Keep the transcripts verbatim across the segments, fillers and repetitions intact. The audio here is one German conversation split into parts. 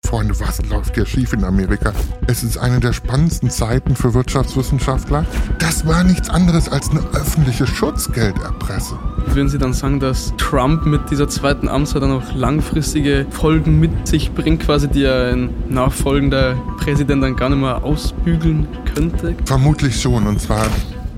Freunde, was läuft hier schief in Amerika? Es ist eine der spannendsten Zeiten für Wirtschaftswissenschaftler. Das war nichts anderes als eine öffentliche Schutzgelderpressung. Würden Sie dann sagen, dass Trump mit dieser zweiten Amtszeit dann auch langfristige Folgen mit sich bringt, quasi, die er ein nachfolgender Präsident dann gar nicht mehr ausbügeln könnte? Vermutlich schon, und zwar...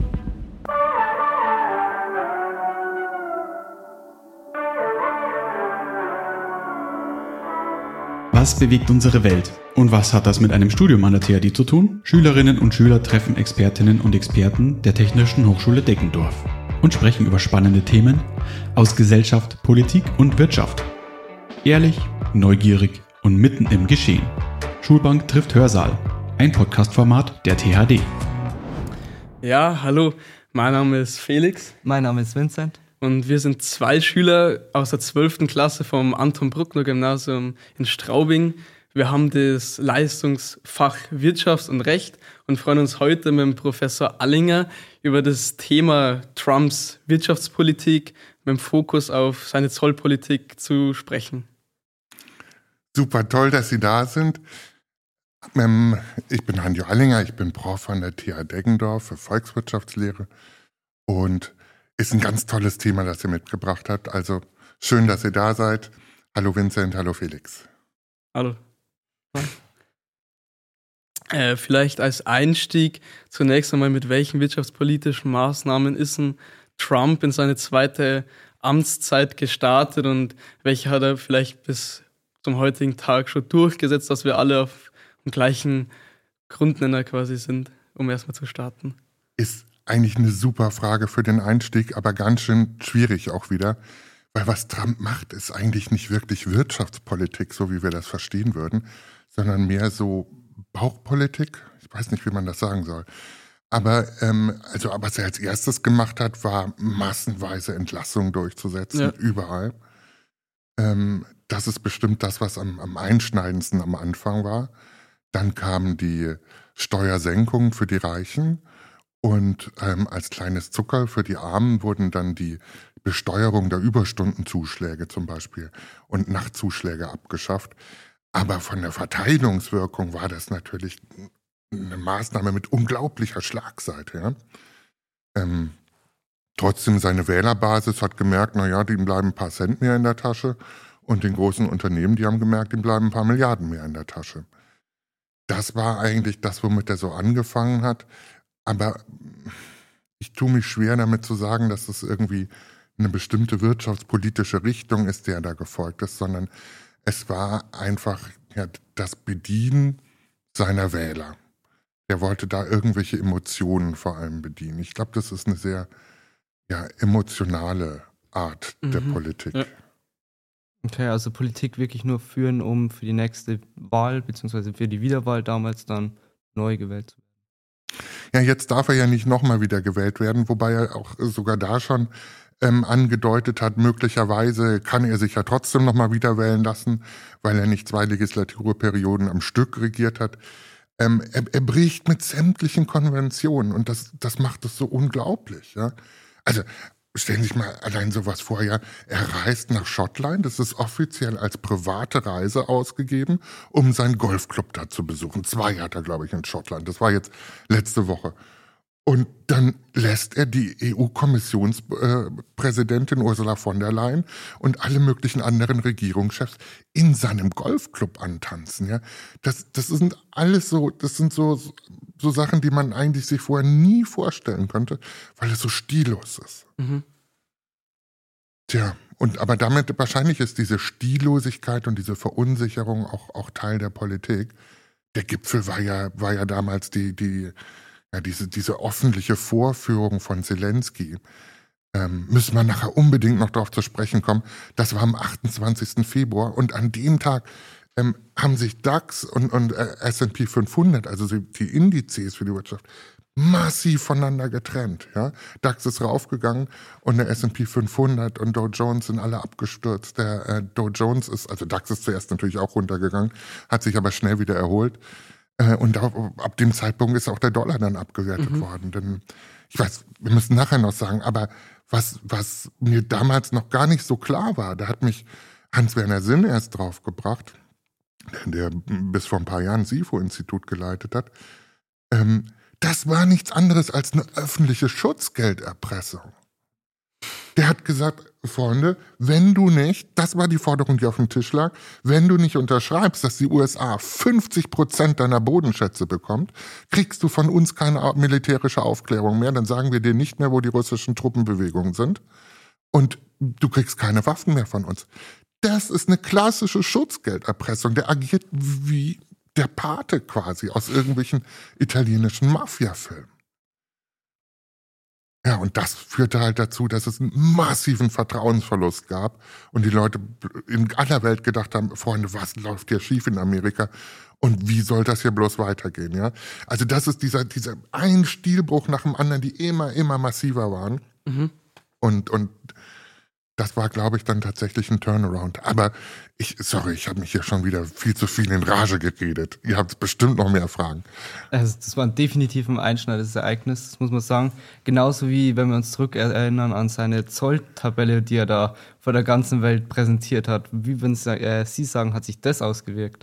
Was bewegt unsere Welt? Und was hat das mit einem Studium an der T H D zu tun? Schülerinnen und Schüler treffen Expertinnen und Experten der Technischen Hochschule Deggendorf und sprechen über spannende Themen aus Gesellschaft, Politik und Wirtschaft. Ehrlich, neugierig und mitten im Geschehen. Schulbank trifft Hörsaal, ein Podcast-Format der T H D. Ja, hallo, mein Name ist Felix. Mein Name ist Vincent. Und wir sind zwei Schüler aus der zwölften Klasse vom Anton-Bruckner-Gymnasium in Straubing. Wir haben das Leistungsfach Wirtschaft und Recht und freuen uns heute mit dem Professor Allinger über das Thema Trumps Wirtschaftspolitik mit dem Fokus auf seine Zollpolitik zu sprechen. Super toll, dass Sie da sind. Ich bin Hanjo Allinger, ich bin Prof an der T H Deggendorf für Volkswirtschaftslehre und ist ein ganz tolles Thema, das ihr mitgebracht habt. Also schön, dass ihr da seid. Hallo Vincent, hallo Felix. Hallo. Äh, vielleicht als Einstieg zunächst einmal, mit welchen wirtschaftspolitischen Maßnahmen ist ein Trump in seine zweite Amtszeit gestartet und welche hat er vielleicht bis zum heutigen Tag schon durchgesetzt, dass wir alle auf dem gleichen Grundnenner quasi sind, um erstmal zu starten? Ist eigentlich eine super Frage für den Einstieg, aber ganz schön schwierig auch wieder, weil was Trump macht, ist eigentlich nicht wirklich Wirtschaftspolitik, so wie wir das verstehen würden, sondern mehr so Bauchpolitik. Ich weiß nicht, wie man das sagen soll. Aber ähm, also, was er als erstes gemacht hat, war massenweise Entlassungen durchzusetzen, ja. Überall. Ähm, das ist bestimmt das, was am, am einschneidendsten am Anfang war. Dann kamen die Steuersenkungen für die Reichen. Und ähm, als kleines Zucker für die Armen wurden dann die Besteuerung der Überstundenzuschläge zum Beispiel und Nachtzuschläge abgeschafft. Aber von der Verteilungswirkung war das natürlich eine Maßnahme mit unglaublicher Schlagseite. Ja? Ähm, trotzdem, seine Wählerbasis hat gemerkt, naja, denen bleiben ein paar Cent mehr in der Tasche. Und den großen Unternehmen, die haben gemerkt, denen bleiben ein paar Milliarden mehr in der Tasche. Das war eigentlich das, womit er so angefangen hat. Aber ich tue mich schwer damit zu sagen, dass es irgendwie eine bestimmte wirtschaftspolitische Richtung ist, der da gefolgt ist, sondern es war einfach ja, das Bedienen seiner Wähler. Er wollte da irgendwelche Emotionen vor allem bedienen. Ich glaube, das ist eine sehr ja, emotionale Art mhm. der Politik. Ja. Okay, also Politik wirklich nur führen, um für die nächste Wahl, beziehungsweise für die Wiederwahl damals dann neu gewählt zu werden. Ja, jetzt darf er ja nicht nochmal wieder gewählt werden, wobei er auch sogar da schon ähm, angedeutet hat, möglicherweise kann er sich ja trotzdem nochmal wieder wählen lassen, weil er nicht zwei Legislaturperioden am Stück regiert hat. Ähm, er, er bricht mit sämtlichen Konventionen und das, das macht es so unglaublich. Ja? Also stellen Sie sich mal allein sowas vor, ja, er reist nach Schottland, das ist offiziell als private Reise ausgegeben, um seinen Golfclub da zu besuchen. Zwei hat er, glaube ich, in Schottland. Das war jetzt letzte Woche. Und dann lässt er die E U-Kommissionspräsidentin Ursula von der Leyen und alle möglichen anderen Regierungschefs in seinem Golfclub antanzen. Ja, das, das sind alles so, das sind so, so Sachen, die man eigentlich sich vorher nie vorstellen könnte, weil es so stillos ist. Mhm. Tja, und aber damit wahrscheinlich ist diese Stillosigkeit und diese Verunsicherung auch, auch Teil der Politik. Der Gipfel war ja, war ja damals die, die Ja, diese, diese öffentliche Vorführung von Zelensky, ähm, müssen wir nachher unbedingt noch darauf zu sprechen kommen. Das war am achtundzwanzigsten Februar und an dem Tag ähm, haben sich DAX und, und äh, S und P fünfhundert, also die Indizes für die Wirtschaft, massiv voneinander getrennt. Ja? DAX ist raufgegangen und der S und P fünfhundert und Dow Jones sind alle abgestürzt. Der äh, Dow Jones ist, also DAX ist zuerst natürlich auch runtergegangen, hat sich aber schnell wieder erholt. Und ab, ab dem Zeitpunkt ist auch der Dollar dann abgewertet mhm. worden. Denn ich weiß, wir müssen nachher noch sagen, aber was, was mir damals noch gar nicht so klar war, da hat mich Hans-Werner Sinn erst drauf gebracht, der bis vor ein paar Jahren das I F O-Institut geleitet hat, ähm, das war nichts anderes als eine öffentliche Schutzgelderpressung. Der hat gesagt, Freunde, wenn du nicht, das war die Forderung, die auf dem Tisch lag, wenn du nicht unterschreibst, dass die U S A fünfzig Prozent deiner Bodenschätze bekommt, kriegst du von uns keine militärische Aufklärung mehr, dann sagen wir dir nicht mehr, wo die russischen Truppenbewegungen sind und du kriegst keine Waffen mehr von uns. Das ist eine klassische Schutzgelderpressung, der agiert wie der Pate quasi aus irgendwelchen italienischen Mafia-Filmen. Ja, und das führte halt dazu, dass es einen massiven Vertrauensverlust gab und die Leute in aller Welt gedacht haben, Freunde, was läuft hier schief in Amerika und wie soll das hier bloß weitergehen, ja? Also das ist dieser, dieser ein Stilbruch nach dem anderen, die immer, immer massiver waren. Mhm. Und, und das war, glaube ich, dann tatsächlich ein Turnaround. Aber ich, sorry, ich habe mich hier schon wieder viel zu viel in Rage geredet. Ihr habt bestimmt noch mehr Fragen. Also das war definitiv ein einschneidendes Ereignis, das muss man sagen. Genauso wie, wenn wir uns zurückerinnern an seine Zolltabelle, die er da vor der ganzen Welt präsentiert hat. Wie würden Sie, äh, Sie sagen, hat sich das ausgewirkt?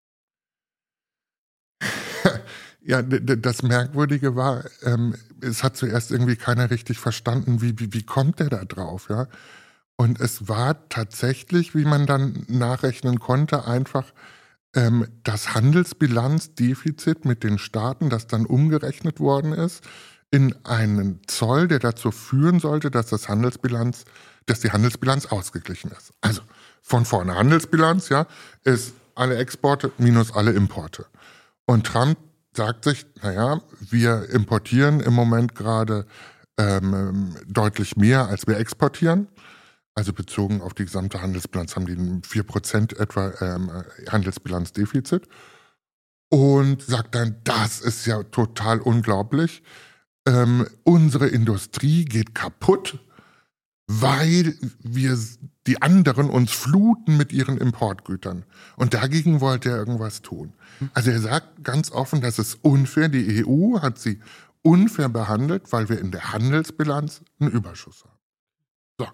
Ja, das Merkwürdige war, ähm, es hat zuerst irgendwie keiner richtig verstanden, wie, wie, wie kommt der da drauf, ja? Und es war tatsächlich, wie man dann nachrechnen konnte, einfach ähm, das Handelsbilanzdefizit mit den Staaten, das dann umgerechnet worden ist, in einen Zoll, der dazu führen sollte, dass das Handelsbilanz, dass die Handelsbilanz ausgeglichen ist. Also von vorne Handelsbilanz, ja, ist alle Exporte minus alle Importe. Und Trump sagt sich, naja, wir importieren im Moment gerade ähm, deutlich mehr, als wir exportieren. Also bezogen auf die gesamte Handelsbilanz haben die vier Prozent etwa ähm, Handelsbilanzdefizit. Und sagt dann, das ist ja total unglaublich. Ähm, unsere Industrie geht kaputt, weil wir die anderen uns fluten mit ihren Importgütern. Und dagegen wollte er irgendwas tun. Also er sagt ganz offen, das ist unfair. Die E U hat sie unfair behandelt, weil wir in der Handelsbilanz einen Überschuss haben. So.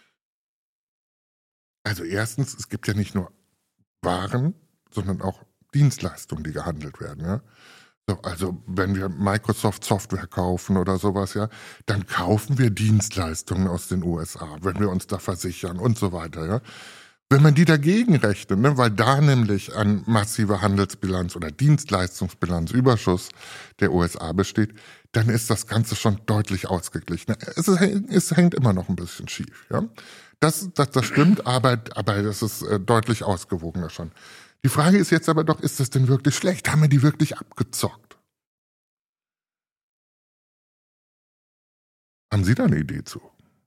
Also erstens, es gibt ja nicht nur Waren, sondern auch Dienstleistungen, die gehandelt werden. Ja? So, also wenn wir Microsoft Software kaufen oder sowas, ja, dann kaufen wir Dienstleistungen aus den U S A, wenn wir uns da versichern und so weiter. Ja? Wenn man die dagegen rechnet, ne, weil da nämlich ein massiver Handelsbilanz oder Dienstleistungsbilanzüberschuss der U S A besteht, dann ist das Ganze schon deutlich ausgeglichen. Es, ist, es hängt immer noch ein bisschen schief. Ja? Das, das, das stimmt, aber, aber das ist äh, deutlich ausgewogener schon. Die Frage ist jetzt aber doch, ist das denn wirklich schlecht? Haben wir die wirklich abgezockt? Haben Sie da eine Idee zu?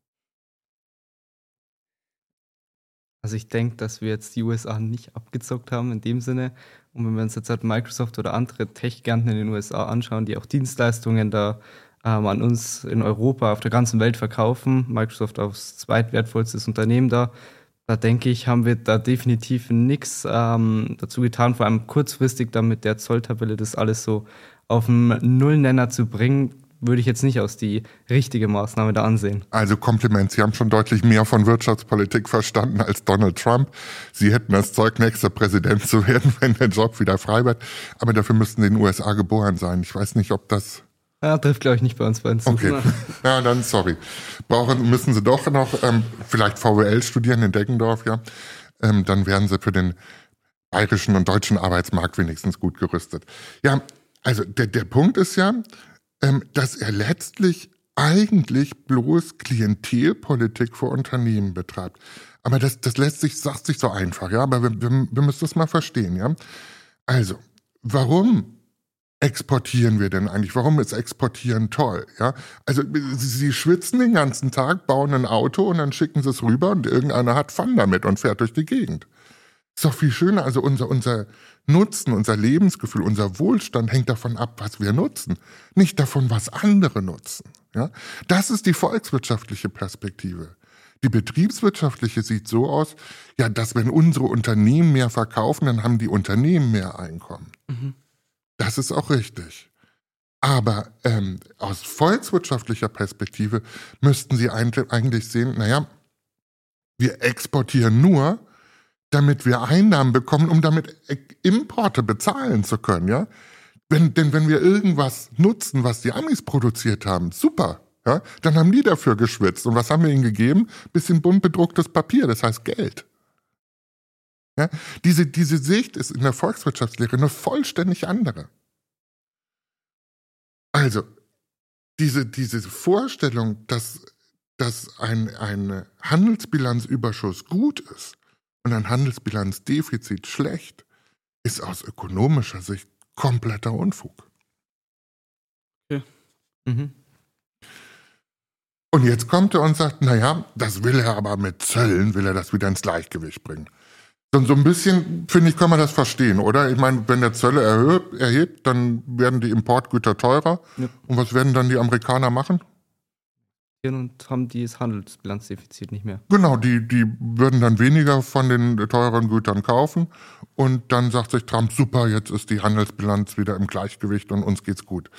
Also ich denke, dass wir jetzt die U S A nicht abgezockt haben in dem Sinne. Und wenn wir uns jetzt halt Microsoft oder andere Tech-Giganten in den U S A anschauen, die auch Dienstleistungen da ähm, an uns in Europa, auf der ganzen Welt verkaufen, Microsoft als zweitwertvollstes Unternehmen da, da denke ich, haben wir da definitiv nichts ähm, dazu getan, vor allem kurzfristig dann mit der Zolltabelle das alles so auf den Nullnenner zu bringen, würde ich jetzt nicht als die richtige Maßnahme da ansehen. Also Kompliment, Sie haben schon deutlich mehr von Wirtschaftspolitik verstanden als Donald Trump. Sie hätten das Zeug, nächster Präsident zu werden, wenn der Job wieder frei wird. Aber dafür müssten Sie in den U S A geboren sein. Ich weiß nicht, ob das... Ja, trifft, glaube ich, nicht bei uns beiden zu. Okay, ja, dann sorry. Brauchen, müssen Sie doch noch ähm, vielleicht V W L studieren in Deggendorf, ja. Ähm, dann wären Sie für den bayerischen und deutschen Arbeitsmarkt wenigstens gut gerüstet. Ja, also der, der Punkt ist ja, ähm, dass er letztlich eigentlich bloß Klientelpolitik für Unternehmen betreibt. Aber das, das lässt sich, sagt sich so einfach, ja. Aber wir, wir, wir müssen das mal verstehen, ja. Also, warum exportieren wir denn eigentlich? Warum ist Exportieren toll? Ja? Also sie, sie schwitzen den ganzen Tag, bauen ein Auto und dann schicken sie es rüber und irgendeiner hat Fun damit und fährt durch die Gegend. Ist doch viel schöner. Also unser, unser Nutzen, unser Lebensgefühl, unser Wohlstand hängt davon ab, was wir nutzen, nicht davon, was andere nutzen. Ja? Das ist die volkswirtschaftliche Perspektive. Die betriebswirtschaftliche sieht so aus, ja, dass wenn unsere Unternehmen mehr verkaufen, dann haben die Unternehmen mehr Einkommen. Mhm. Das ist auch richtig. Aber ähm, aus volkswirtschaftlicher Perspektive müssten Sie eigentlich sehen, naja, wir exportieren nur, damit wir Einnahmen bekommen, um damit Importe bezahlen zu können, ja. Wenn, denn wenn wir irgendwas nutzen, was die Amis produziert haben, super, ja, dann haben die dafür geschwitzt. Und was haben wir ihnen gegeben? Bisschen bunt bedrucktes Papier, das heißt Geld. Ja, diese, diese Sicht ist in der Volkswirtschaftslehre eine vollständig andere. Also, diese, diese Vorstellung, dass, dass ein, ein Handelsbilanzüberschuss gut ist und ein Handelsbilanzdefizit schlecht, ist aus ökonomischer Sicht kompletter Unfug. Ja. Mhm. Und jetzt kommt er und sagt, naja, das will er aber mit Zöllen, will er das wieder ins Gleichgewicht bringen. So, so ein bisschen, finde ich, kann man das verstehen, oder? Ich meine, wenn der Zölle erhöht, erhebt, dann werden die Importgüter teurer. Ja. Und was werden dann die Amerikaner machen? Und haben dieses Handelsbilanzdefizit nicht mehr. Genau, die, die würden dann weniger von den teuren Gütern kaufen. Und dann sagt sich Trump, super, jetzt ist die Handelsbilanz wieder im Gleichgewicht und uns geht's gut.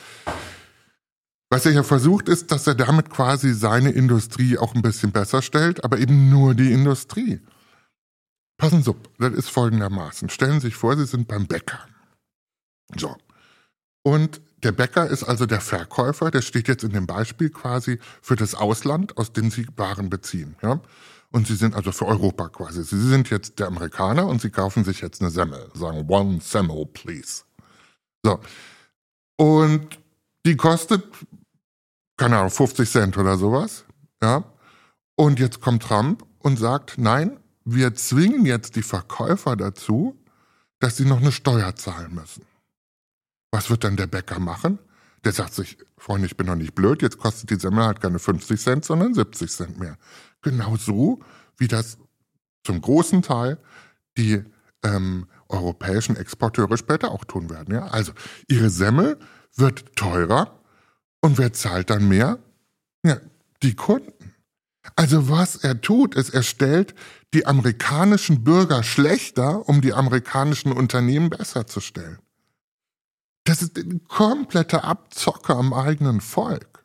Was er ja versucht, ist, dass er damit quasi seine Industrie auch ein bisschen besser stellt, aber eben nur die Industrie. Passen Sie auf, das ist folgendermaßen. Stellen Sie sich vor, Sie sind beim Bäcker. So. Und der Bäcker ist also der Verkäufer, der steht jetzt in dem Beispiel quasi für das Ausland, aus dem Sie Waren beziehen. Ja? Und Sie sind also für Europa quasi. Sie sind jetzt der Amerikaner und Sie kaufen sich jetzt eine Semmel. Sagen, one Semmel, please. So. Und die kostet, keine Ahnung, fünfzig Cent oder sowas. Ja? Und jetzt kommt Trump und sagt, nein, wir zwingen jetzt die Verkäufer dazu, dass sie noch eine Steuer zahlen müssen. Was wird dann der Bäcker machen? Der sagt sich, Freunde, ich bin doch nicht blöd, jetzt kostet die Semmel halt keine fünfzig Cent, sondern siebzig Cent mehr. Genau so, wie das zum großen Teil die ähm, europäischen Exporteure später auch tun werden. Ja? Also ihre Semmel wird teurer und wer zahlt dann mehr? Ja, die Kunden. Also was er tut, ist, er stellt die amerikanischen Bürger schlechter, um die amerikanischen Unternehmen besser zu stellen. Das ist ein kompletter Abzocke am eigenen Volk.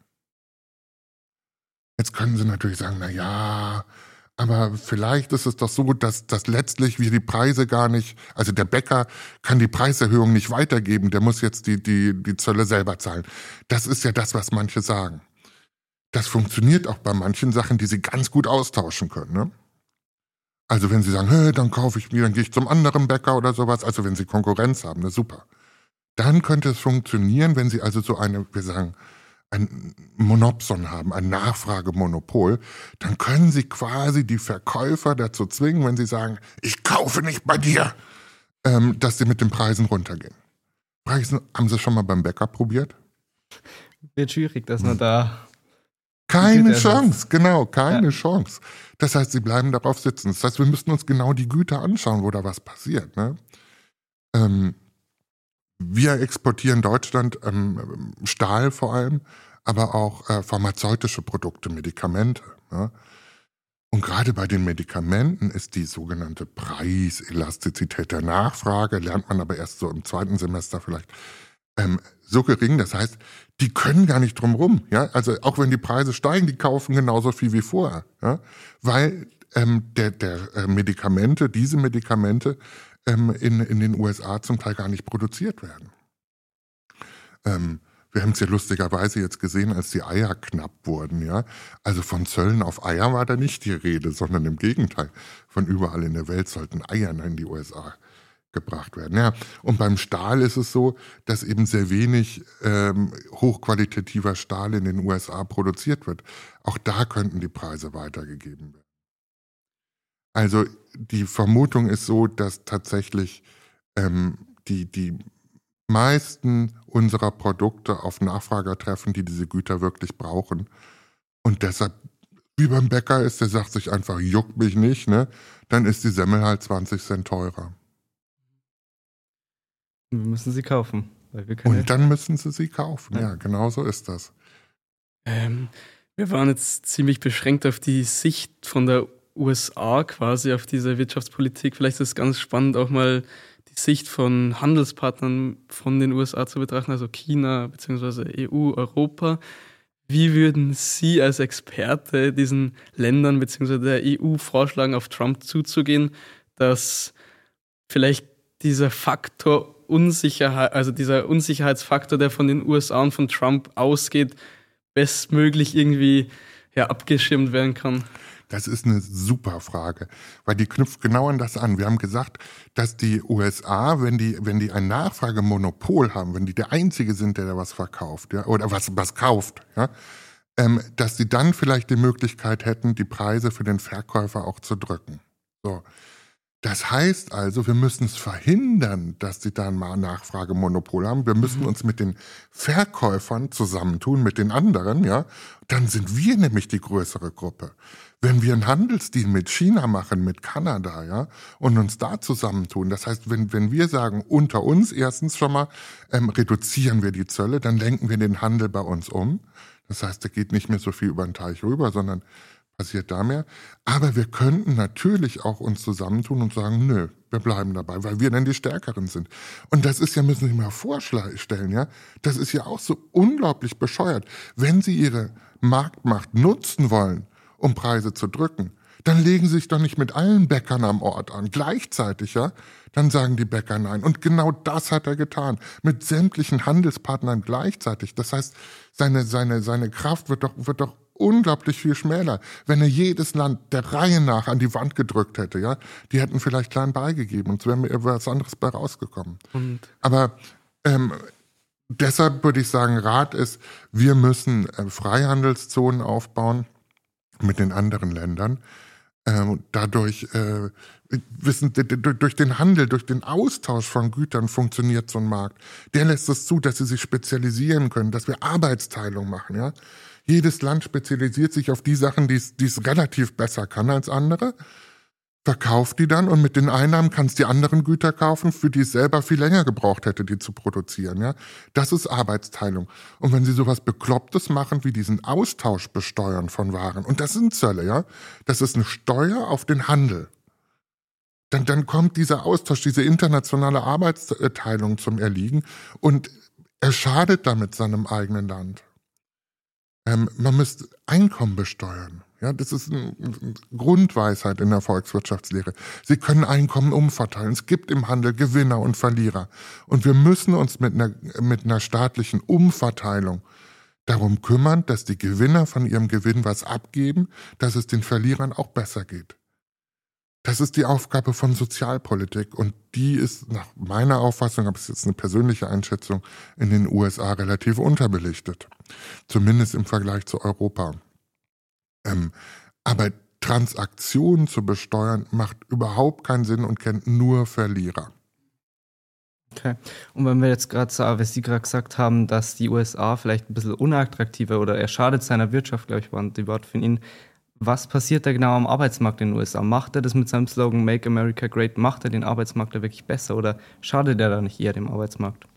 Jetzt können Sie natürlich sagen, na ja, aber vielleicht ist es doch so, dass, dass letztlich wir die Preise gar nicht, also der Bäcker kann die Preiserhöhung nicht weitergeben, der muss jetzt die, die, die Zölle selber zahlen. Das ist ja das, was manche sagen. Das funktioniert auch bei manchen Sachen, die Sie ganz gut austauschen können. Ne? Also wenn Sie sagen, hey, dann kaufe ich mir, dann gehe ich zum anderen Bäcker oder sowas, also wenn Sie Konkurrenz haben, ne, super. Dann könnte es funktionieren, wenn Sie also so eine, wir sagen, ein Monopson haben, ein Nachfragemonopol, dann können Sie quasi die Verkäufer dazu zwingen, wenn sie sagen, ich kaufe nicht bei dir, ähm, dass sie mit den Preisen runtergehen. Preisen, haben Sie schon mal beim Bäcker probiert? Wird schwierig, dass man da... Keine Chance, genau, keine ja. Chance. Das heißt, sie bleiben darauf sitzen. Das heißt, wir müssten uns genau die Güter anschauen, wo da was passiert. Ne? Ähm, wir exportieren Deutschland ähm, Stahl vor allem, aber auch äh, pharmazeutische Produkte, Medikamente. Ne? Und gerade bei den Medikamenten ist die sogenannte Preiselastizität der Nachfrage, lernt man aber erst so im zweiten Semester vielleicht, ähm, so gering. Das heißt, die können gar nicht drum rum. Ja? Also auch wenn die Preise steigen, die kaufen genauso viel wie vorher. Ja? Weil ähm, der, der äh, Medikamente, diese Medikamente ähm, in, in den U S A zum Teil gar nicht produziert werden. Ähm, wir haben es ja lustigerweise jetzt gesehen, als die Eier knapp wurden. Ja? Also von Zöllen auf Eier war da nicht die Rede, sondern im Gegenteil. Von überall in der Welt sollten Eier in die U S A gebracht werden. Ja, und beim Stahl ist es so, dass eben sehr wenig ähm, hochqualitativer Stahl in den U S A produziert wird. Auch da könnten die Preise weitergegeben werden. Also die Vermutung ist so, dass tatsächlich ähm, die, die meisten unserer Produkte auf Nachfrager treffen, die diese Güter wirklich brauchen. Und deshalb, wie beim Bäcker ist, der sagt sich einfach, juckt mich nicht, ne? Dann ist die Semmel halt zwanzig Cent teurer. Wir müssen sie kaufen. Weil wir keine Und dann müssen sie sie kaufen. Ja, ja, genau so ist das. Ähm, wir waren jetzt ziemlich beschränkt auf die Sicht von der U S A quasi, auf diese Wirtschaftspolitik. Vielleicht ist es ganz spannend, auch mal die Sicht von Handelspartnern von den U S A zu betrachten, also China bzw. E U, Europa. Wie würden Sie als Experte diesen Ländern bzw. der E U vorschlagen, auf Trump zuzugehen, dass vielleicht dieser Faktor Unsicherheit, also dieser Unsicherheitsfaktor, der von den U S A und von Trump ausgeht, bestmöglich irgendwie ja, abgeschirmt werden kann? Das ist eine super Frage, weil die knüpft genau an das an. Wir haben gesagt, dass die U S A, wenn die, wenn die ein Nachfragemonopol haben, wenn die der Einzige sind, der da was verkauft, ja, oder was, was kauft, ja, ähm, dass sie dann vielleicht die Möglichkeit hätten, die Preise für den Verkäufer auch zu drücken. So. Das heißt also, wir müssen es verhindern, dass sie da ein Nachfragemonopol haben. Wir müssen uns mit den Verkäufern zusammentun, mit den anderen, ja. Dann sind wir nämlich die größere Gruppe. Wenn wir einen Handelsdeal mit China machen, mit Kanada, ja, und uns da zusammentun, das heißt, wenn, wenn wir sagen, unter uns erstens schon mal, ähm, reduzieren wir die Zölle, dann lenken wir den Handel bei uns um. Das heißt, da geht nicht mehr so viel über den Teich rüber, sondern passiert da mehr. Aber wir könnten natürlich auch uns zusammentun und sagen, nö, wir bleiben dabei, weil wir dann die Stärkeren sind. Und das ist ja, müssen Sie sich mal vorstellen, ja, das ist ja auch so unglaublich bescheuert. Wenn Sie Ihre Marktmacht nutzen wollen, um Preise zu drücken, dann legen Sie sich doch nicht mit allen Bäckern am Ort an. Gleichzeitig, ja, dann sagen die Bäcker nein. Und genau das hat er getan. Mit sämtlichen Handelspartnern gleichzeitig. Das heißt, seine, seine, seine Kraft wird doch, wird doch unglaublich viel schmäler. Wenn er jedes Land der Reihe nach an die Wand gedrückt hätte, ja, die hätten vielleicht klein beigegeben und es wäre mir was anderes bei rausgekommen. Und? Aber ähm, deshalb würde ich sagen, Rat ist, wir müssen äh, Freihandelszonen aufbauen mit den anderen Ländern. Ähm, dadurch äh, wissen, durch den Handel, durch den Austausch von Gütern funktioniert so ein Markt. Der lässt es zu, dass sie sich spezialisieren können, dass wir Arbeitsteilung machen, ja. Jedes Land spezialisiert sich auf die Sachen, die es relativ besser kann als andere, verkauft die dann und mit den Einnahmen kann es die anderen Güter kaufen, für die es selber viel länger gebraucht hätte, die zu produzieren. Ja? Das ist Arbeitsteilung. Und wenn Sie sowas Beklopptes machen, wie diesen Austausch besteuern von Waren, und das sind Zölle, ja, das ist eine Steuer auf den Handel, dann, dann kommt dieser Austausch, diese internationale Arbeitsteilung zum Erliegen und er schadet damit seinem eigenen Land. Ähm, man müsste Einkommen besteuern. Ja, das ist eine Grundweisheit in der Volkswirtschaftslehre. Sie können Einkommen umverteilen. Es gibt im Handel Gewinner und Verlierer. Und wir müssen uns mit einer, mit einer staatlichen Umverteilung darum kümmern, dass die Gewinner von ihrem Gewinn was abgeben, dass es den Verlierern auch besser geht. Das ist die Aufgabe von Sozialpolitik und die ist nach meiner Auffassung, aber es ist jetzt eine persönliche Einschätzung, in den U S A relativ unterbelichtet. Zumindest im Vergleich zu Europa. Ähm, aber Transaktionen zu besteuern macht überhaupt keinen Sinn und kennt nur Verlierer. Okay. Und wenn wir jetzt gerade so, was Sie gerade gesagt haben, dass die U S A vielleicht ein bisschen unattraktiver oder er schadet seiner Wirtschaft, glaube ich, waren die Worte von Ihnen. Was passiert da genau am Arbeitsmarkt in den U S A? Macht er das mit seinem Slogan Make America Great? Macht er den Arbeitsmarkt da wirklich besser oder schadet er da nicht eher dem Arbeitsmarkt?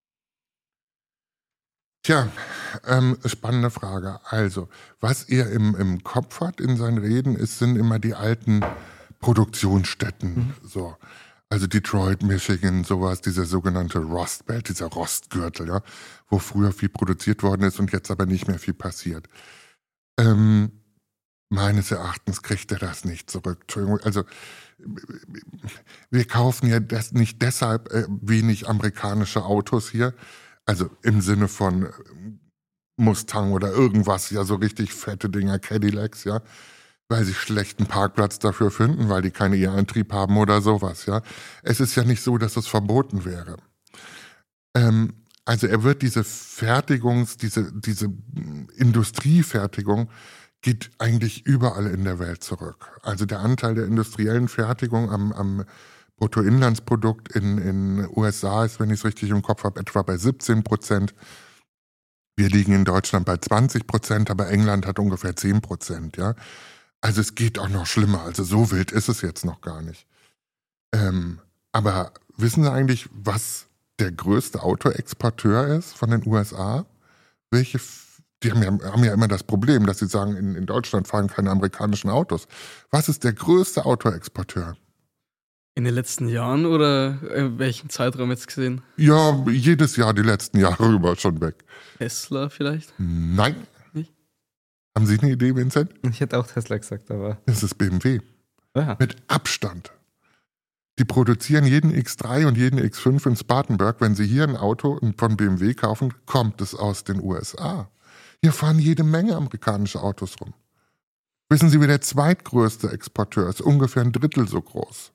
Tja, ähm, spannende Frage. Also, was er im, im Kopf hat in seinen Reden, ist, sind immer die alten Produktionsstätten. Mhm. So. Also Detroit, Michigan, sowas, dieser sogenannte Rust Belt, dieser Rostgürtel, ja, wo früher viel produziert worden ist und jetzt aber nicht mehr viel passiert. Ähm, Meines Erachtens kriegt er das nicht zurück. Entschuldigung, also wir kaufen ja das nicht deshalb äh, wenig amerikanische Autos hier, also im Sinne von Mustang oder irgendwas, ja so richtig fette Dinger, Cadillacs, ja, weil sie schlechten Parkplatz dafür finden, weil die keinen E-Antrieb haben oder sowas, ja. Es ist ja nicht so, dass es verboten wäre. Ähm, also er wird diese Fertigungs-, diese, diese Industriefertigung geht eigentlich überall in der Welt zurück. Also der Anteil der industriellen Fertigung am, am Bruttoinlandsprodukt in den U S A ist, wenn ich es richtig im Kopf habe, etwa bei siebzehn Prozent. Wir liegen in Deutschland bei zwanzig Prozent, aber England hat ungefähr zehn Prozent. Ja? Also es geht auch noch schlimmer. Also so wild ist es jetzt noch gar nicht. Ähm, aber wissen Sie eigentlich, was der größte Autoexporteur ist von den U S A? Welche Die haben ja, haben ja immer das Problem, dass sie sagen, in, in Deutschland fahren keine amerikanischen Autos. Was ist der größte Autoexporteur? In den letzten Jahren oder in welchem Zeitraum jetzt gesehen? Ja, jedes Jahr die letzten Jahre über schon weg. Tesla vielleicht? Nein. Nicht? Haben Sie eine Idee, Vincent? Ich hätte auch Tesla gesagt, aber... Das ist B M W. Ja. Mit Abstand. Die produzieren jeden X drei und jeden X fünf in Spartanburg. Wenn sie hier ein Auto von B M W kaufen, kommt es aus den U S A. Hier fahren jede Menge amerikanische Autos rum. Wissen Sie, wie der zweitgrößte Exporteur ist? Ungefähr ein Drittel so groß.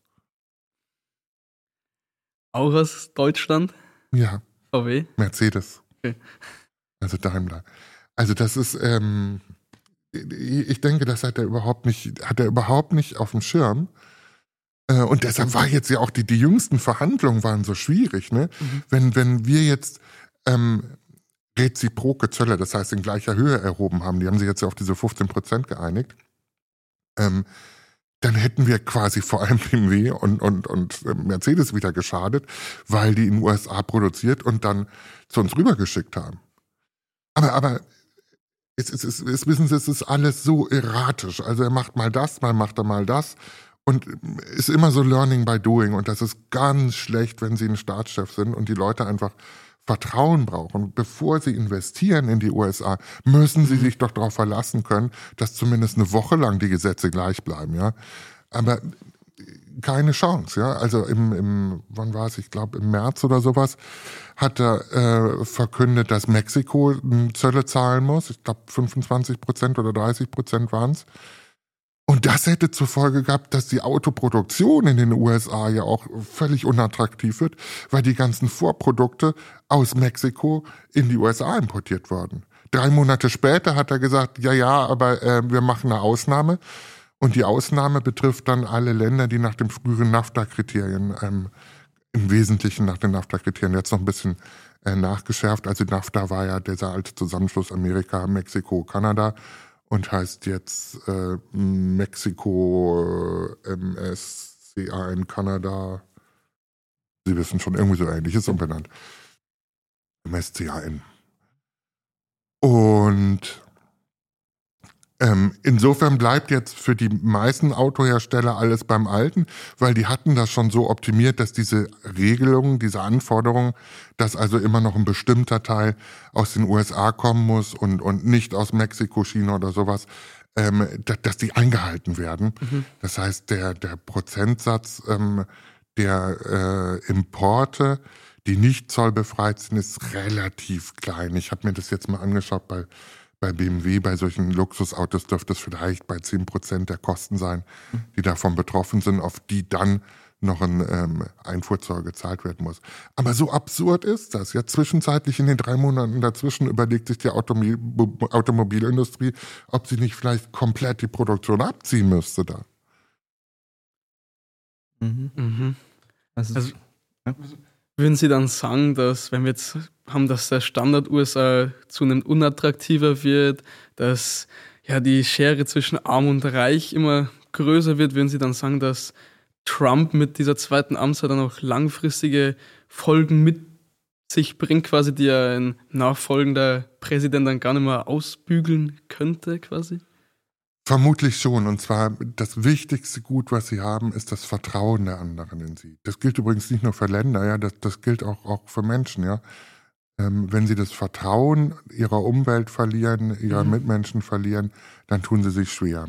Auch aus Deutschland? Ja. V W? Mercedes. Okay. Also Daimler. Also das ist, ähm, ich denke, das hat er überhaupt nicht, hat er überhaupt nicht auf dem Schirm. Und deshalb war jetzt ja auch die, die jüngsten Verhandlungen waren so schwierig, ne? Mhm. Wenn, wenn wir jetzt ähm, reziproke Zölle, das heißt in gleicher Höhe erhoben haben, die haben sich jetzt ja auf diese fünfzehn Prozent geeinigt, ähm, dann hätten wir quasi vor allem B M W und, und, und Mercedes wieder geschadet, weil die in den U S A produziert und dann zu uns rübergeschickt haben. Aber, aber es, es, es, es wissen Sie, es ist alles so erratisch. Also er macht mal das, mal macht er mal das. Und ist immer so Learning by Doing. Und das ist ganz schlecht, wenn Sie ein Staatschef sind und die Leute einfach Vertrauen brauchen. Bevor sie investieren in die U S A, müssen sie sich doch darauf verlassen können, dass zumindest eine Woche lang die Gesetze gleich bleiben. Ja? Aber keine Chance. Ja? Also im, im wann war es? Ich glaube im März oder sowas hat er äh, verkündet, dass Mexiko Zölle zahlen muss. Ich glaube fünfundzwanzig Prozent oder dreißig Prozent waren es. Und das hätte zur Folge gehabt, dass die Autoproduktion in den U S A ja auch völlig unattraktiv wird, weil die ganzen Vorprodukte aus Mexiko in die U S A importiert wurden. Drei Monate später hat er gesagt, ja, ja, aber äh, wir machen eine Ausnahme. Und die Ausnahme betrifft dann alle Länder, die nach den früheren NAFTA-Kriterien, ähm, im Wesentlichen nach den NAFTA-Kriterien, jetzt noch ein bisschen äh, nachgeschärft. Also NAFTA war ja dieser alte Zusammenschluss Amerika, Mexiko, Kanada. Und heißt jetzt äh, Mexiko, äh, M S C A N, Kanada. Sie wissen schon, irgendwie so ähnlich ist umbenannt. M S C A N. Und ähm, insofern bleibt jetzt für die meisten Autohersteller alles beim Alten, weil die hatten das schon so optimiert, dass diese Regelungen, diese Anforderungen, dass also immer noch ein bestimmter Teil aus den U S A kommen muss und, und nicht aus Mexiko, China oder sowas, ähm, dass, dass die eingehalten werden. Mhm. Das heißt, der, der Prozentsatz ähm, der äh, Importe, die nicht zollbefreit sind, ist relativ klein. Ich habe mir das jetzt mal angeschaut bei Bei B M W, bei solchen Luxusautos dürfte es vielleicht bei zehn Prozent der Kosten sein, die davon betroffen sind, auf die dann noch ein ähm, Einfuhrzoll gezahlt werden muss. Aber so absurd ist das. Ja, zwischenzeitlich in den drei Monaten dazwischen überlegt sich die Automobil- Automobilindustrie, ob sie nicht vielleicht komplett die Produktion abziehen müsste da. Mhm. Mhm. Also, also ja. Würden Sie dann sagen, dass, wenn wir jetzt haben, dass der Standard-U S A zunehmend unattraktiver wird, dass ja die Schere zwischen Arm und Reich immer größer wird, würden Sie dann sagen, dass Trump mit dieser zweiten Amtszeit dann auch langfristige Folgen mit sich bringt, quasi, die ja ein nachfolgender Präsident dann gar nicht mehr ausbügeln könnte, quasi? Vermutlich schon. Und zwar das wichtigste Gut, was sie haben, ist das Vertrauen der anderen in sie. Das gilt übrigens nicht nur für Länder, ja, das, das gilt auch, auch für Menschen, ja. Ähm, wenn sie das Vertrauen ihrer Umwelt verlieren, ihrer mhm. Mitmenschen verlieren, dann tun sie sich schwer.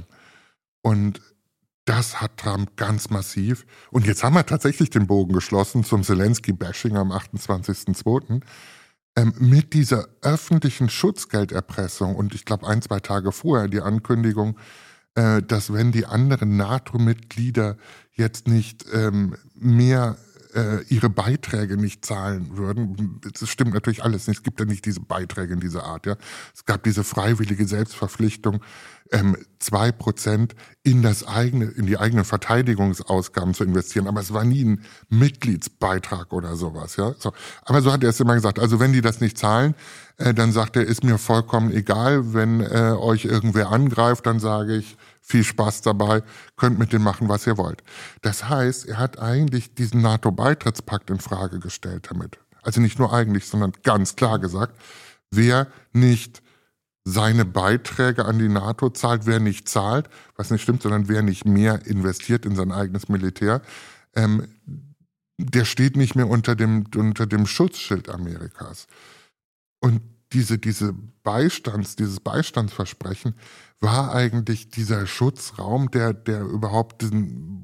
Und das hat Trump ganz massiv. Und jetzt haben wir tatsächlich den Bogen geschlossen zum Zelensky-Bashing am achtundzwanzigsten zweiten Ähm, mit dieser öffentlichen Schutzgelderpressung und ich glaube ein, zwei Tage vorher die Ankündigung, äh, dass wenn die anderen NATO-Mitglieder jetzt nicht ähm, mehr äh, ihre Beiträge nicht zahlen würden, das stimmt natürlich alles nicht, es gibt ja nicht diese Beiträge in dieser Art, ja. Es gab diese freiwillige Selbstverpflichtung, ähm, zwei Prozent in das eigene, in die eigenen Verteidigungsausgaben zu investieren, aber es war nie ein Mitgliedsbeitrag oder sowas, ja. So. Aber so hat er es immer gesagt. Also wenn die das nicht zahlen, äh, dann sagt er, ist mir vollkommen egal, wenn äh, euch irgendwer angreift, dann sage ich, viel Spaß dabei, könnt mit dem machen, was ihr wollt. Das heißt, er hat eigentlich diesen NATO-Beitrittspakt in Frage gestellt damit. Also nicht nur eigentlich, sondern ganz klar gesagt, wer nicht seine Beiträge an die NATO zahlt, wer nicht zahlt, was nicht stimmt, sondern wer nicht mehr investiert in sein eigenes Militär, ähm, der steht nicht mehr unter dem, unter dem Schutzschild Amerikas. Und diese, diese Beistands, dieses Beistandsversprechen war eigentlich dieser Schutzraum, der, der überhaupt diesen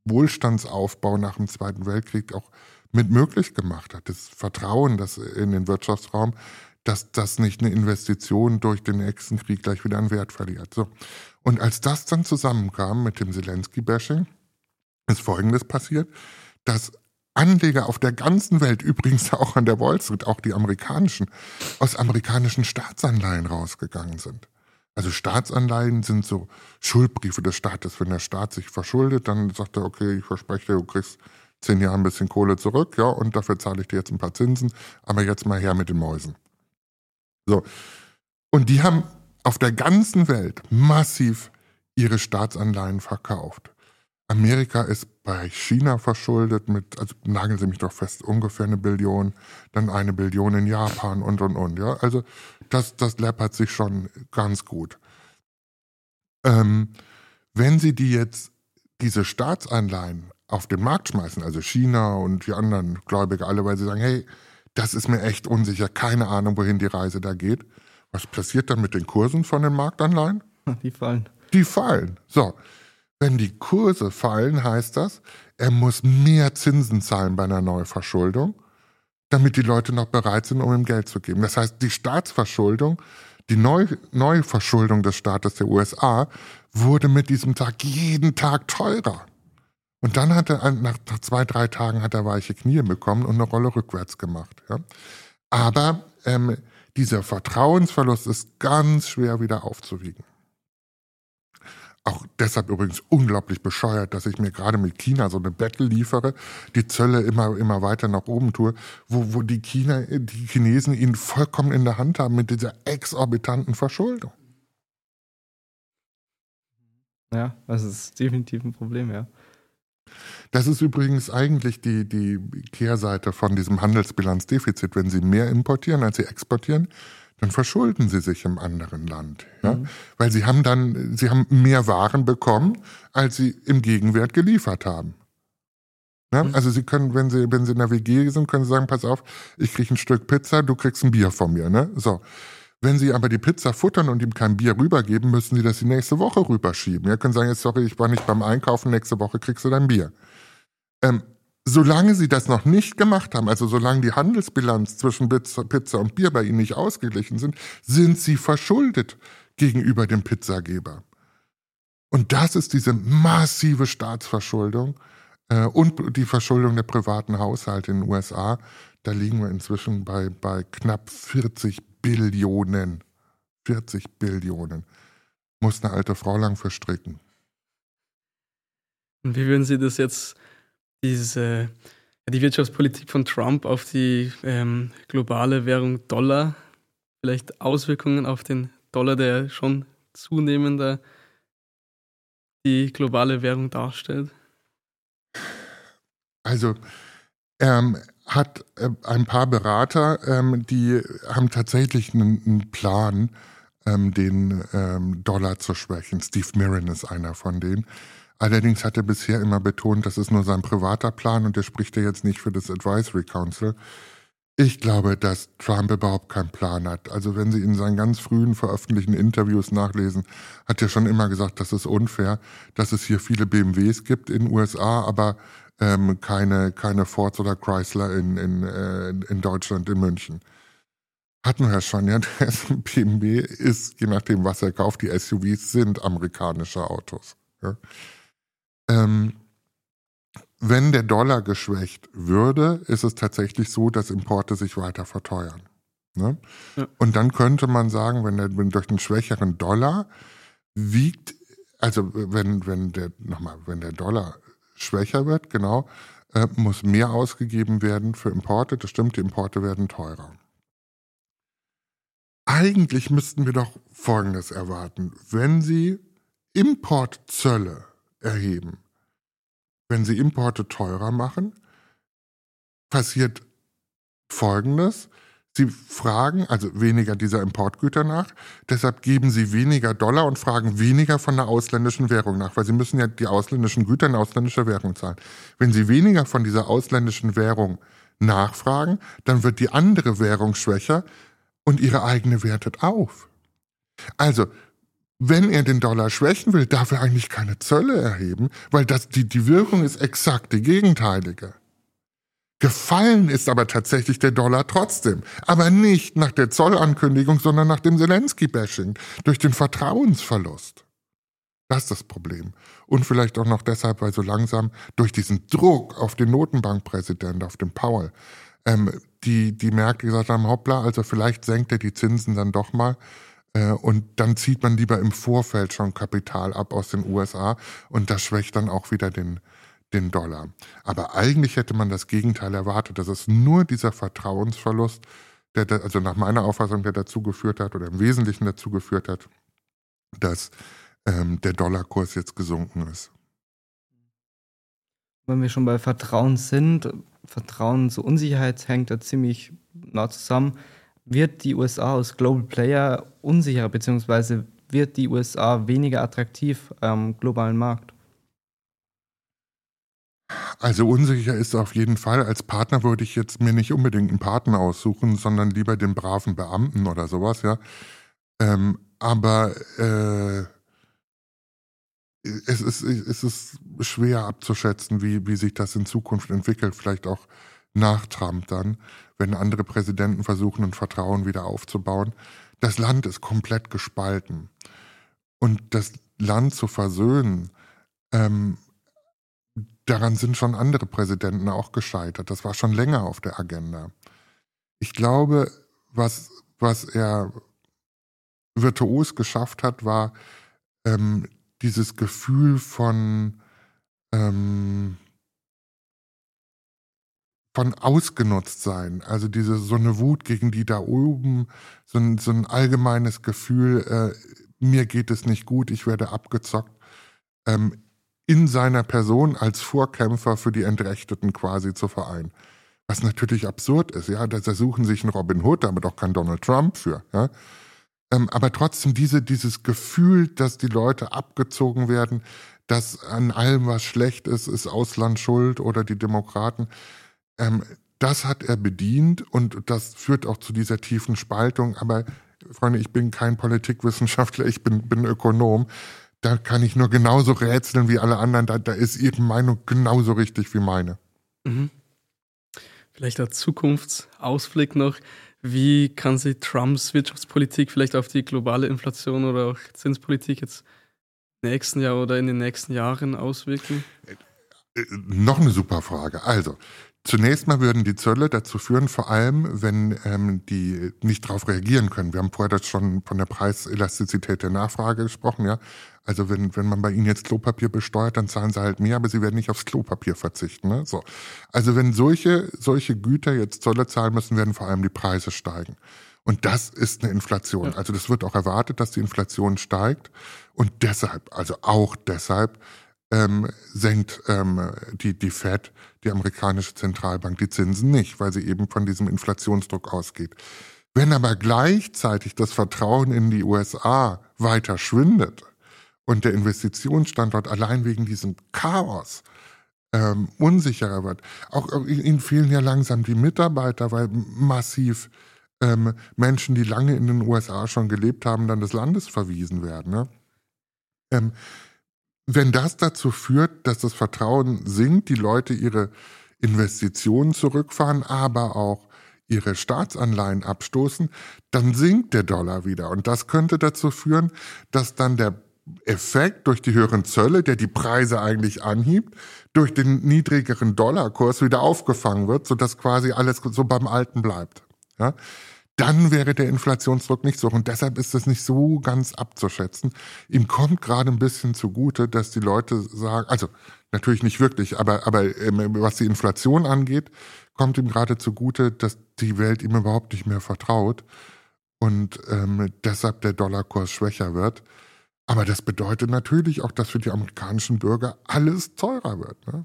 Wohlstandsaufbau nach dem Zweiten Weltkrieg auch mit möglich gemacht hat. Das Vertrauen das in den Wirtschaftsraum, dass das nicht eine Investition durch den nächsten Krieg gleich wieder an Wert verliert. So. Und als das dann zusammenkam mit dem Zelensky-Bashing, ist Folgendes passiert, dass Anleger auf der ganzen Welt, übrigens auch an der Wall Street, auch die amerikanischen, aus amerikanischen Staatsanleihen rausgegangen sind. Also Staatsanleihen sind so Schuldbriefe des Staates. Wenn der Staat sich verschuldet, dann sagt er, okay, ich verspreche dir, du kriegst zehn Jahre ein bisschen Kohle zurück, ja, und dafür zahle ich dir jetzt ein paar Zinsen, aber jetzt mal her mit den Mäusen. So. Und die haben auf der ganzen Welt massiv ihre Staatsanleihen verkauft. Amerika ist bei China verschuldet mit, also nageln Sie mich doch fest, ungefähr eine Billion, dann eine Billion in Japan und, und, und. Ja? Also das, das läppert sich schon ganz gut. Ähm, wenn Sie die jetzt, diese Staatsanleihen auf den Markt schmeißen, also China und die anderen Gläubiger alle, weil sie sagen, hey, das ist mir echt unsicher, keine Ahnung, wohin die Reise da geht. Was passiert dann mit den Kursen von den Marktanleihen? Die fallen. Die fallen. So. Wenn die Kurse fallen, heißt das, er muss mehr Zinsen zahlen bei einer Neuverschuldung, damit die Leute noch bereit sind, um ihm Geld zu geben. Das heißt, die Staatsverschuldung, die Neu Neuverschuldung des Staates der U S A wurde mit diesem Tag jeden Tag teurer. Und dann hat er, nach, nach zwei, drei Tagen hat er weiche Knie bekommen und eine Rolle rückwärts gemacht. Ja. Aber ähm, dieser Vertrauensverlust ist ganz schwer wieder aufzuwiegen. Auch deshalb übrigens unglaublich bescheuert, dass ich mir gerade mit China so eine Battle liefere, die Zölle immer, immer weiter nach oben tue, wo, wo die, China, die Chinesen ihn vollkommen in der Hand haben mit dieser exorbitanten Verschuldung. Ja, das ist definitiv ein Problem, ja. Das ist übrigens eigentlich die, die Kehrseite von diesem Handelsbilanzdefizit. Wenn Sie mehr importieren, als Sie exportieren, dann verschulden Sie sich im anderen Land. Ja? Mhm. Weil Sie haben dann, Sie haben mehr Waren bekommen, als Sie im Gegenwert geliefert haben. Ja? Mhm. Also Sie können, wenn Sie, wenn Sie in der W G sind, können Sie sagen, pass auf, ich kriege ein Stück Pizza, du kriegst ein Bier von mir. Ne? So. Wenn Sie aber die Pizza futtern und ihm kein Bier rübergeben, müssen Sie das die nächste Woche rüberschieben. Ja, können sagen, jetzt sorry, ich war nicht beim Einkaufen, nächste Woche kriegst du dein Bier. Ähm, solange Sie das noch nicht gemacht haben, also solange die Handelsbilanz zwischen Pizza und Bier bei Ihnen nicht ausgeglichen sind, sind Sie verschuldet gegenüber dem Pizzageber. Und das ist diese massive Staatsverschuldung äh, und die Verschuldung der privaten Haushalte in den U S A. Da liegen wir inzwischen bei, bei knapp vierzig Billionen. vierzig Billionen. Muss eine alte Frau lang verstricken. Und wie würden Sie das jetzt, diese, die Wirtschaftspolitik von Trump auf die ähm, globale Währung Dollar, vielleicht Auswirkungen auf den Dollar, der schon zunehmender die globale Währung darstellt? Also, ähm, hat äh, ein paar Berater, ähm, die haben tatsächlich einen, einen Plan, ähm, den ähm, Dollar zu schwächen. Steve Mirren ist einer von denen. Allerdings hat er bisher immer betont, das ist nur sein privater Plan und der spricht ja jetzt nicht für das Advisory Council. Ich glaube, dass Trump überhaupt keinen Plan hat. Also wenn Sie in seinen ganz frühen veröffentlichten Interviews nachlesen, hat er schon immer gesagt, das ist unfair, dass es hier viele B M Ws gibt in den U S A, aber ähm, keine, keine Fords oder Chrysler in, in, äh, in Deutschland, in München. Hatten wir ja schon, ja, der B M W ist, je nachdem was er kauft, die S U Vs sind amerikanische Autos. Ja. Ähm, wenn der Dollar geschwächt würde, ist es tatsächlich so, dass Importe sich weiter verteuern. Ne? Ja. Und dann könnte man sagen, wenn, der, wenn durch den schwächeren Dollar wiegt, also wenn, wenn der, nochmal, wenn der Dollar schwächer wird, genau, äh, muss mehr ausgegeben werden für Importe. Das stimmt, die Importe werden teurer. Eigentlich müssten wir doch Folgendes erwarten. Wenn Sie Importzölle erheben, wenn Sie Importe teurer machen, passiert Folgendes. Sie fragen also weniger dieser Importgüter nach, deshalb geben Sie weniger Dollar und fragen weniger von der ausländischen Währung nach, weil Sie müssen ja die ausländischen Güter in ausländischer Währung zahlen. Wenn Sie weniger von dieser ausländischen Währung nachfragen, dann wird die andere Währung schwächer und Ihre eigene wertet auf. Also, wenn er den Dollar schwächen will, darf er eigentlich keine Zölle erheben, weil das, die, die Wirkung ist exakt die gegenteilige. Gefallen ist aber tatsächlich der Dollar trotzdem. Aber nicht nach der Zollankündigung, sondern nach dem Zelensky-Bashing, durch den Vertrauensverlust. Das ist das Problem. Und vielleicht auch noch deshalb, weil so langsam durch diesen Druck auf den Notenbankpräsidenten, auf den Powell, ähm, die, die Märkte gesagt haben, hoppla, also vielleicht senkt er die Zinsen dann doch mal. Äh, und dann zieht man lieber im Vorfeld schon Kapital ab aus den U S A und das schwächt dann auch wieder den, den Dollar. Aber eigentlich hätte man das Gegenteil erwartet. Das ist nur dieser Vertrauensverlust, der, also nach meiner Auffassung, der dazu geführt hat oder im Wesentlichen dazu geführt hat, dass ähm, der Dollarkurs jetzt gesunken ist. Wenn wir schon bei Vertrauen sind, Vertrauen zur Unsicherheit hängt da ziemlich nah zusammen. Wird die U S A als Global Player unsicherer, beziehungsweise wird die U S A weniger attraktiv am globalen Markt? Also unsicher ist auf jeden Fall. Als Partner würde ich jetzt mir nicht unbedingt einen Partner aussuchen, sondern lieber den braven Beamten oder sowas, ja. Ähm, aber äh, es, ist, es ist schwer abzuschätzen, wie, wie sich das in Zukunft entwickelt. Vielleicht auch nach Trump dann, wenn andere Präsidenten versuchen, ein Vertrauen wieder aufzubauen. Das Land ist komplett gespalten. Und das Land zu versöhnen, ähm, daran sind schon andere Präsidenten auch gescheitert. Das war schon länger auf der Agenda. Ich glaube, was, was er virtuos geschafft hat, war ähm, dieses Gefühl von, ähm, von ausgenutzt sein. Also diese so eine Wut gegen die da oben, so ein, so ein allgemeines Gefühl, äh, mir geht es nicht gut, ich werde abgezockt. Ähm, in seiner Person als Vorkämpfer für die Entrechteten quasi zu vereinen. Was natürlich absurd ist, ja, da suchen sich einen Robin Hood, aber doch kein Donald Trump für, ja. Ähm, aber trotzdem diese, dieses Gefühl, dass die Leute abgezogen werden, dass an allem, was schlecht ist, ist Ausland schuld oder die Demokraten, ähm, das hat er bedient und das führt auch zu dieser tiefen Spaltung. Aber, Freunde, ich bin kein Politikwissenschaftler, ich bin, bin Ökonom. Da kann ich nur genauso rätseln wie alle anderen. Da, da ist ihre Meinung genauso richtig wie meine. Mhm. Vielleicht ein Zukunftsausblick noch. Wie kann sich Trumps Wirtschaftspolitik vielleicht auf die globale Inflation oder auch Zinspolitik jetzt im nächsten Jahr oder in den nächsten Jahren auswirken? Äh, noch eine super Frage. Also, zunächst mal würden die Zölle dazu führen, vor allem, wenn ähm, die nicht darauf reagieren können. Wir haben vorher das schon von der Preiselastizität der Nachfrage gesprochen, ja. Also wenn, wenn man bei ihnen jetzt Klopapier besteuert, dann zahlen sie halt mehr, aber sie werden nicht aufs Klopapier verzichten. Ne? So. Also wenn solche, solche Güter jetzt Zölle zahlen müssen, werden vor allem die Preise steigen. Und das ist eine Inflation. Ja. Also das wird auch erwartet, dass die Inflation steigt. Und deshalb, also auch deshalb, ähm, senkt ähm, die, die Fed, die amerikanische Zentralbank, die Zinsen nicht, weil sie eben von diesem Inflationsdruck ausgeht. Wenn aber gleichzeitig das Vertrauen in die U S A weiter schwindet, und der Investitionsstandort allein wegen diesem Chaos ähm, unsicherer wird. Auch ihnen fehlen ja langsam die Mitarbeiter, weil massiv ähm, Menschen, die lange in den U S A schon gelebt haben, dann des Landes verwiesen werden. Ne? Ähm, wenn das dazu führt, dass das Vertrauen sinkt, die Leute ihre Investitionen zurückfahren, aber auch ihre Staatsanleihen abstoßen, dann sinkt der Dollar wieder. Und das könnte dazu führen, dass dann der Effekt durch die höheren Zölle, der die Preise eigentlich anhebt, durch den niedrigeren Dollarkurs wieder aufgefangen wird, sodass quasi alles so beim Alten bleibt. Ja? Dann wäre der Inflationsdruck nicht so. Und deshalb ist das nicht so ganz abzuschätzen. Ihm kommt gerade ein bisschen zugute, dass die Leute sagen, also natürlich nicht wirklich, aber, aber was die Inflation angeht, kommt ihm gerade zugute, dass die Welt ihm überhaupt nicht mehr vertraut und ähm, deshalb der Dollarkurs schwächer wird. Aber das bedeutet natürlich auch, dass für die amerikanischen Bürger alles teurer wird. Ne?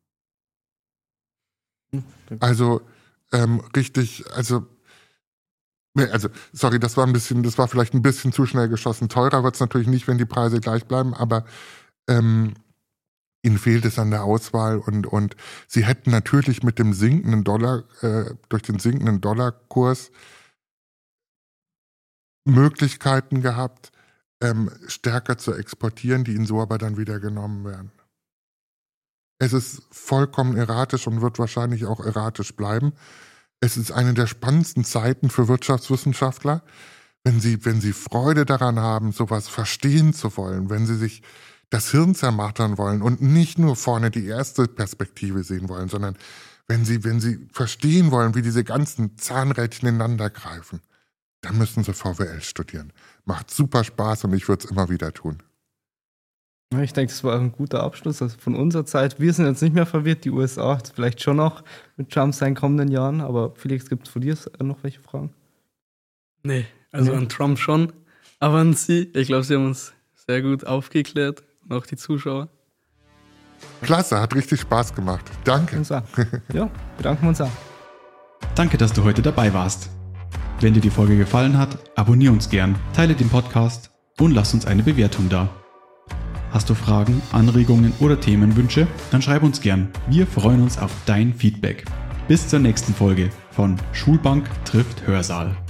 Also ähm, richtig, also, also sorry, das war ein bisschen, das war vielleicht ein bisschen zu schnell geschossen. Teurer wird es natürlich nicht, wenn die Preise gleich bleiben, aber ähm, ihnen fehlt es an der Auswahl und und sie hätten natürlich mit dem sinkenden Dollar, äh, durch den sinkenden Dollarkurs Möglichkeiten gehabt, ähm, stärker zu exportieren, die ihnen so aber dann wieder genommen werden. Es ist vollkommen erratisch und wird wahrscheinlich auch erratisch bleiben. Es ist eine der spannendsten Zeiten für Wirtschaftswissenschaftler, wenn sie, wenn sie Freude daran haben, sowas verstehen zu wollen, wenn sie sich das Hirn zermartern wollen und nicht nur vorne die erste Perspektive sehen wollen, sondern wenn sie, wenn sie verstehen wollen, wie diese ganzen Zahnrädchen ineinander greifen, dann müssen sie V W L studieren. Macht super Spaß und ich würde es immer wieder tun. Ich denke, das war ein guter Abschluss also von unserer Zeit. Wir sind jetzt nicht mehr verwirrt, die U S A vielleicht schon noch mit Trump seinen kommenden Jahren, aber Felix, gibt es von dir noch welche Fragen? Nee, also nee. An Trump schon, aber an Sie, ich glaube, Sie haben uns sehr gut aufgeklärt und auch die Zuschauer. Klasse, hat richtig Spaß gemacht. Danke. Ja, bedanken wir uns auch. Danke, dass du heute dabei warst. Wenn dir die Folge gefallen hat, abonniere uns gern, teile den Podcast und lass uns eine Bewertung da. Hast du Fragen, Anregungen oder Themenwünsche? Dann schreib uns gern. Wir freuen uns auf dein Feedback. Bis zur nächsten Folge von Schulbank trifft Hörsaal.